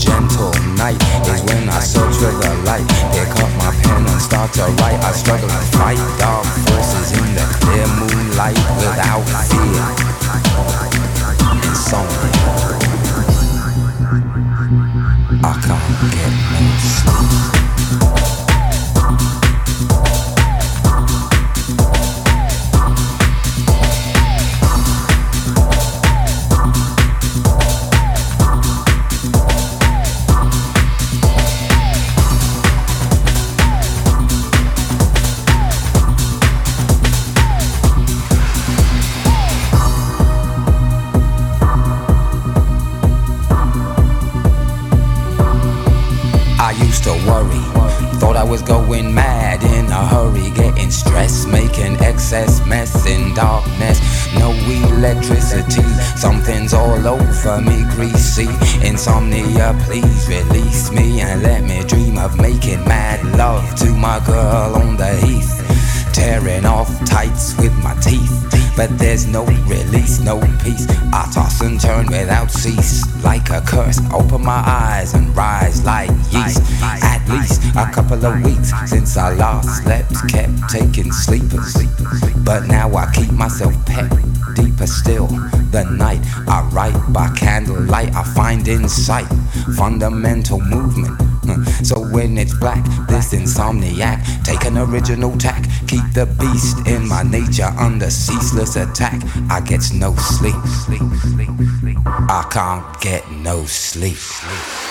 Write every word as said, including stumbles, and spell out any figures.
gentle night is when I search for the light. Pick up my pen and start to write. I struggle to fight dark forces in the clear moonlight without fear. Insomnia. I can't get no sleep. I used to worry, thought I was going mad in a hurry, getting stressed, making excess mess in darkness. No electricity, something's all over me, greasy. Insomnia, please release me and let me dream of making mad love to my girl on the heath, tearing off tights with my teeth. But there's no release, no peace. I toss and turn without cease, like a curse. Open my eyes and rise like yeast. At least a couple of weeks since I last slept, kept taking sleepers. But now I keep myself pet, deeper still. The night I write by candlelight, I find insight, fundamental movement. So when it's black, this insomniac, take an original tack, keep the beast in my nature under ceaseless attack. I get no sleep, I can't get no sleep.